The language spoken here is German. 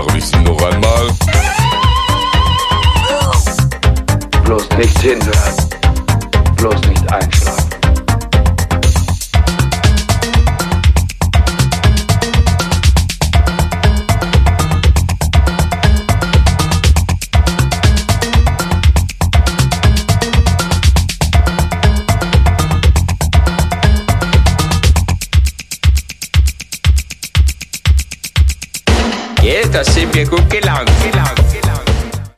Darf ich Sie noch einmal? Bloß nicht hinhören. Bloß nicht einschlafen. Da sind wir gut gelaunt.